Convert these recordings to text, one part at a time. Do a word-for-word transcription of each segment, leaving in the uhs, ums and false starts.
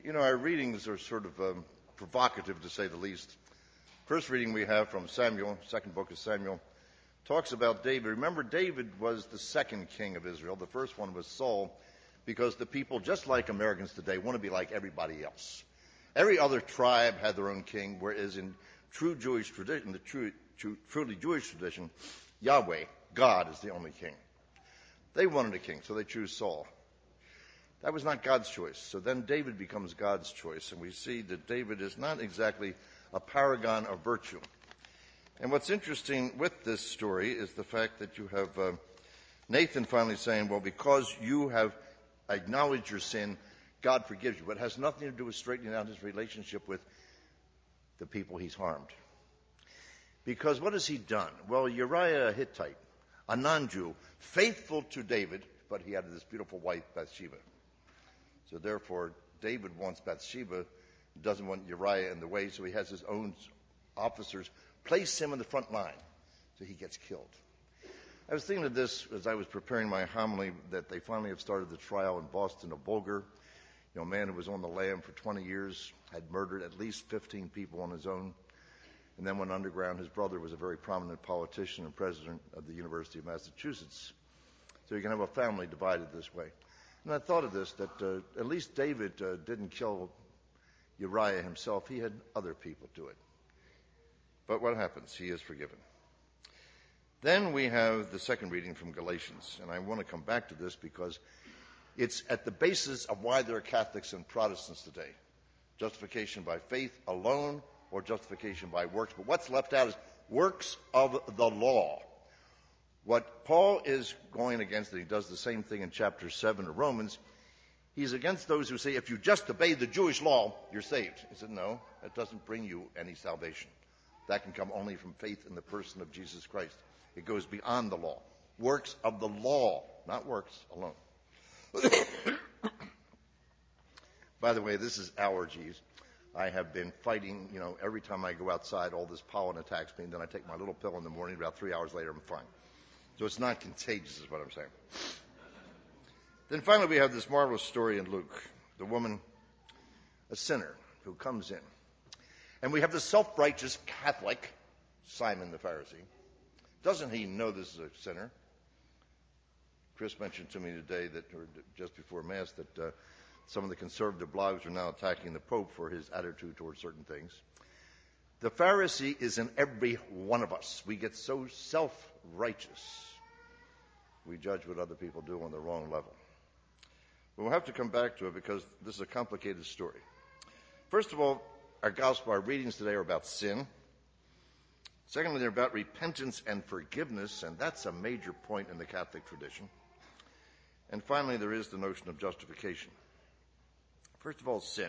You know, our readings are sort of um, provocative, to say the least. First reading we have from Samuel, second book of Samuel, talks about David. Remember, David was the second king of Israel. The first one was Saul, because the people, just like Americans today, want to be like everybody else. Every other tribe had their own king, whereas in true Jewish tradition, the true, true, truly Jewish tradition, Yahweh, God, is the only king. They wanted a king, so they choose Saul. That was not God's choice. So then David becomes God's choice, and we see that David is not exactly a paragon of virtue. And what's interesting with this story is the fact that you have uh, Nathan finally saying, well, because you have acknowledged your sin, God forgives you. But it has nothing to do with straightening out his relationship with the people he's harmed. Because what has he done? Well, Uriah a Hittite, a non-Jew, faithful to David, but he had this beautiful wife, Bathsheba. So therefore, David wants Bathsheba, doesn't want Uriah in the way, so he has his own officers place him in the front line, so he gets killed. I was thinking of this as I was preparing my homily, that they finally have started the trial in Boston of Bulger. You know, a man who was on the lam for twenty years, had murdered at least fifteen people on his own, and then went underground. His brother was a very prominent politician and president of the University of Massachusetts. So you can have a family divided this way. And I thought of this, that uh, at least David uh, didn't kill Uriah himself. He had other people do it. But what happens? He is forgiven. Then we have the second reading from Galatians. And I want to come back to this because it's at the basis of why there are Catholics and Protestants today. Justification by faith alone or justification by works. But what's left out is works of the law. What Paul is going against, and he does the same thing in chapter seven of Romans, he's against those who say, if you just obey the Jewish law, you're saved. He said, no, that doesn't bring you any salvation. That can come only from faith in the person of Jesus Christ. It goes beyond the law. Works of the law, not works alone. By the way, this is allergies. I have been fighting, you know, every time I go outside, all this pollen attacks me, and then I take my little pill in the morning. About three hours later, I'm fine. So it's not contagious, is what I'm saying. Then finally, we have this marvelous story in Luke. The woman, a sinner, who comes in. And we have the self-righteous Catholic, Simon the Pharisee. Doesn't he know this is a sinner? Chris mentioned to me today that, or just before Mass, that uh, some of the conservative blogs are now attacking the Pope for his attitude towards certain things. The Pharisee is in every one of us. We get so self-righteous. We judge what other people do on the wrong level. But we'll have to come back to it because this is a complicated story. First of all, our gospel, our readings today are about sin. Secondly, they're about repentance and forgiveness, and that's a major point in the Catholic tradition. And finally, there is the notion of justification. First of all, sin.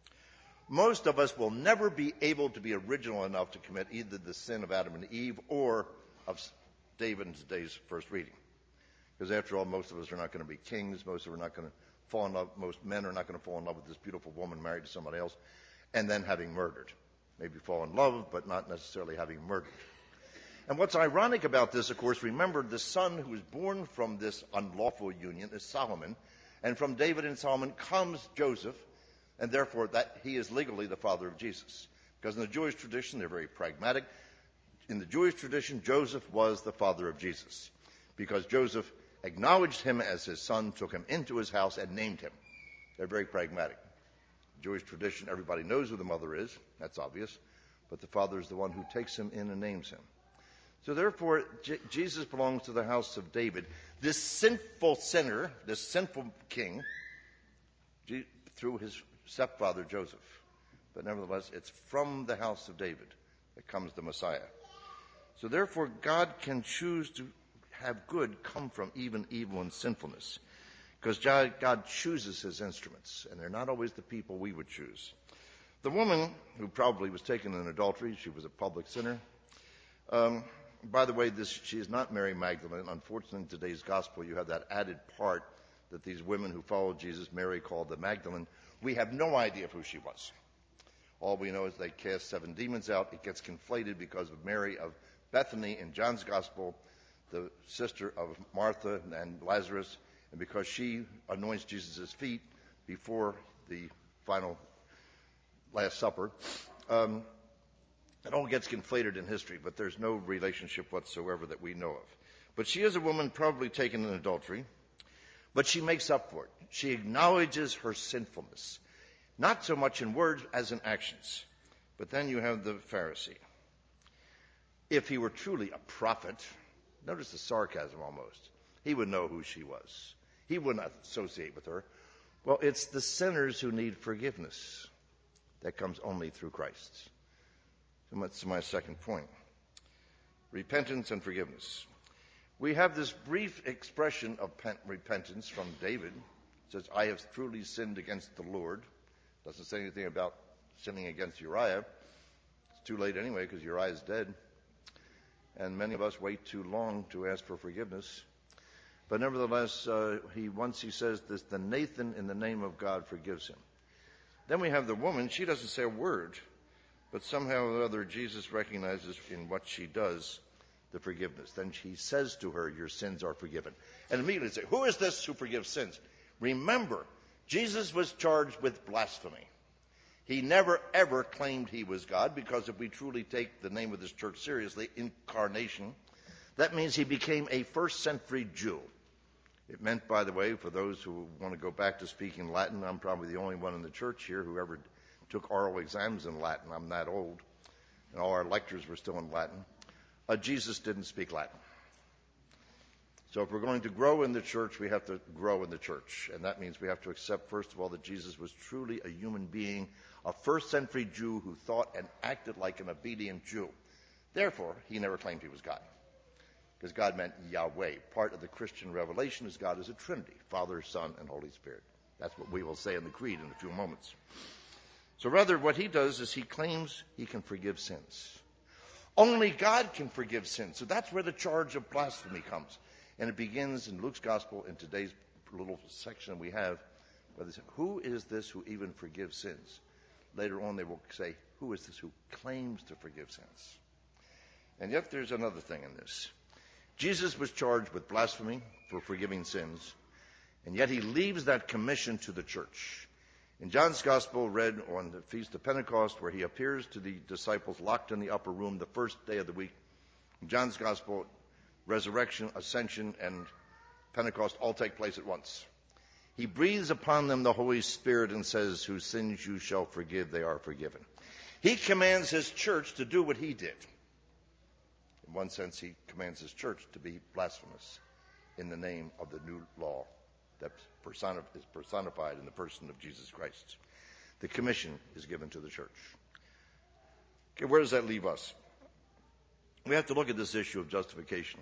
Most of us will never be able to be original enough to commit either the sin of Adam and Eve or of David in today's first reading. Because after all, most of us are not going to be kings. Most of us are not going to fall in love. Most men are not going to fall in love with this beautiful woman married to somebody else and then having murdered. Maybe fall in love, but not necessarily having murdered. And what's ironic about this, of course, remember the son who was born from this unlawful union is Solomon. And from David and Solomon comes Joseph. And therefore, that he is legally the father of Jesus. Because in the Jewish tradition, they're very pragmatic. In the Jewish tradition, Joseph was the father of Jesus. Because Joseph acknowledged him as his son, took him into his house, and named him. They're very pragmatic. Jewish tradition, everybody knows who the mother is. That's obvious. But the father is the one who takes him in and names him. So therefore, J- Jesus belongs to the house of David. This sinful sinner, this sinful king, G- through his stepfather Joseph. But nevertheless, it's from the house of David that comes the Messiah. So therefore, God can choose to have good come from even evil and sinfulness. Because God chooses his instruments, and they're not always the people we would choose. The woman who probably was taken in adultery, she was a public sinner. Um, by the way, this, she is not Mary Magdalene. Unfortunately, in today's gospel, you have that added part that these women who followed Jesus, Mary called the Magdalene. We have no idea who she was. All we know is they cast seven demons out. It gets conflated because of Mary of Bethany in John's gospel, the sister of Martha and Lazarus, and because she anoints Jesus' feet before the final Last Supper. Um, it all gets conflated in history, but there's no relationship whatsoever that we know of. But she is a woman probably taken in adultery, but she makes up for it. She acknowledges her sinfulness, not so much in words as in actions. But then you have the Pharisee. If he were truly a prophet, notice the sarcasm almost, he would know who she was. He would not associate with her. Well, it's the sinners who need forgiveness. That comes only through Christ. So that's my second point. Repentance and forgiveness. We have this brief expression of repentance from David. It says, I have truly sinned against the Lord. Doesn't say anything about sinning against Uriah. It's too late anyway because Uriah is dead. And many of us wait too long to ask for forgiveness. But nevertheless, uh, he once he says this, the Nathan in the name of God forgives him. Then we have the woman. She doesn't say a word, but somehow or other Jesus recognizes in what she does the forgiveness. Then he says to her, your sins are forgiven. And immediately say, who is this who forgives sins? Remember, Jesus was charged with blasphemy. He never, ever claimed he was God, because if we truly take the name of this church seriously, incarnation, that means he became a first century Jew. It meant, by the way, for those who want to go back to speaking Latin, I'm probably the only one in the church here who ever took oral exams in Latin. I'm that old. And all our lectures were still in Latin. Uh, Jesus didn't speak Latin. So if we're going to grow in the church, we have to grow in the church. And that means we have to accept, first of all, that Jesus was truly a human being, a first century Jew who thought and acted like an obedient Jew. Therefore, he never claimed he was God, because God meant Yahweh. Part of the Christian revelation is God is a Trinity, Father, Son, and Holy Spirit. That's what we will say in the Creed in a few moments. So rather, what he does is he claims he can forgive sins. Only God can forgive sins. So that's where the charge of blasphemy comes. And it begins in Luke's Gospel in today's little section we have, where they say, who is this who even forgives sins? Later on they will say, who is this who claims to forgive sins? And yet there's another thing in this. Jesus was charged with blasphemy for forgiving sins, and yet he leaves that commission to the church. In John's Gospel, read on the Feast of Pentecost, where he appears to the disciples locked in the upper room the first day of the week, in John's Gospel, resurrection, ascension, and Pentecost all take place at once. He breathes upon them the Holy Spirit and says, whose sins you shall forgive, they are forgiven. He commands his church to do what he did. In one sense, he commands his church to be blasphemous in the name of the new law that is personified in the person of Jesus Christ. The commission is given to the church. Okay, where does that leave us? We have to look at this issue of justification.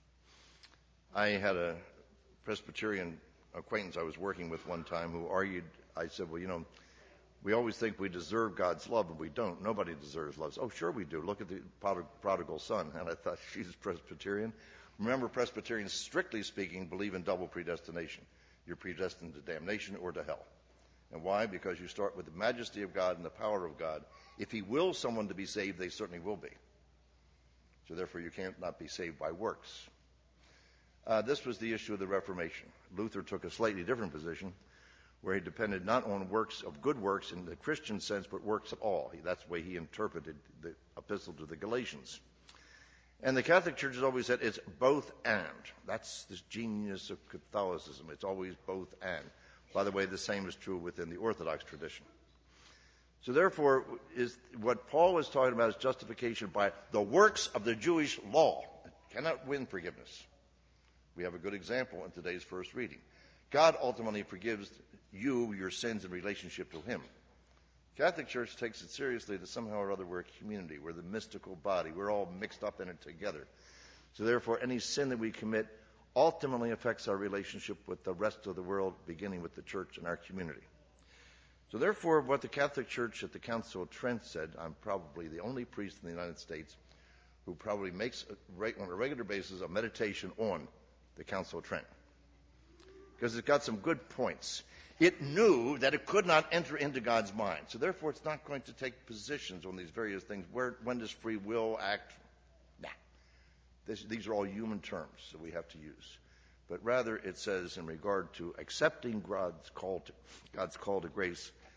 I had a Presbyterian acquaintance I was working with one time who argued, I said, well, you know, we always think we deserve God's love, and we don't. Nobody deserves love. Oh, sure we do. Look at the prodigal son. And I thought, she's Presbyterian. Remember, Presbyterians, strictly speaking, believe in double predestination. You're predestined to damnation or to hell. And why? Because you start with the majesty of God and the power of God. If he wills someone to be saved, they certainly will be. So therefore, you can't not be saved by works. Uh, this was the issue of the Reformation. Luther took a slightly different position, where he depended not on works of good works in the Christian sense, but works of all. That's the way he interpreted the epistle to the Galatians. And the Catholic Church has always said it's both and. That's the genius of Catholicism. It's always both and. By the way, the same is true within the Orthodox tradition. So therefore, is what Paul is talking about is justification by the works of the Jewish law. It cannot win forgiveness. We have a good example in today's first reading. God ultimately forgives you your sins in relationship to him. Catholic Church takes it seriously that somehow or other we're a community. We're the mystical body. We're all mixed up in it together. So therefore, any sin that we commit ultimately affects our relationship with the rest of the world, beginning with the church and our community. So therefore, what the Catholic Church at the Council of Trent said, I'm probably the only priest in the United States who probably makes a, on a regular basis a meditation on the Council of Trent, because it's got some good points. It knew that it could not enter into God's mind. So therefore, it's not going to take positions on these various things. Where, when does free will act? Nah. This, these are all human terms that we have to use. But rather, it says in regard to accepting God's call to, God's call to grace,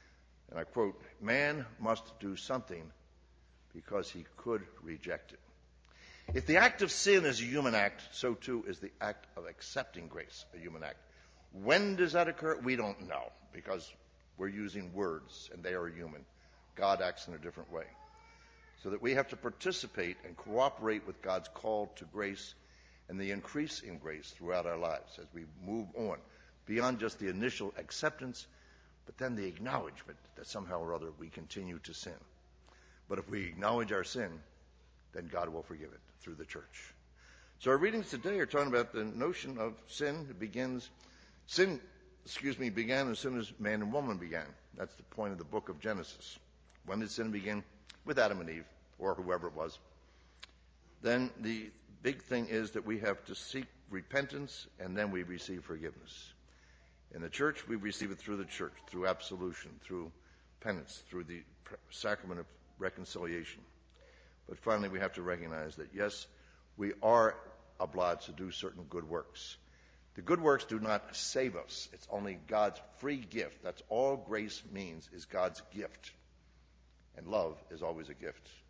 And I quote, "Man must do something because he could reject it." If the act of sin is a human act, so too is the act of accepting grace a human act. When does that occur? We don't know, because we're using words and they are human. God acts in a different way. So that we have to participate and cooperate with God's call to grace and the increase in grace throughout our lives as we move on, beyond just the initial acceptance, but then the acknowledgement that somehow or other we continue to sin. But if we acknowledge our sin, then God will forgive it through the church. So our readings today are talking about the notion of sin. It begins, sin, excuse me, began as soon as man and woman began. That's the point of the book of Genesis. When did sin begin? With Adam and Eve, or whoever it was. Then the big thing is that we have to seek repentance, and then we receive forgiveness. In the church, we receive it through the church, through absolution, through penance, through the sacrament of reconciliation. But finally, we have to recognize that, yes, we are obliged to do certain good works. The good works do not save us. It's only God's free gift. That's all grace means, is God's gift. And love is always a gift.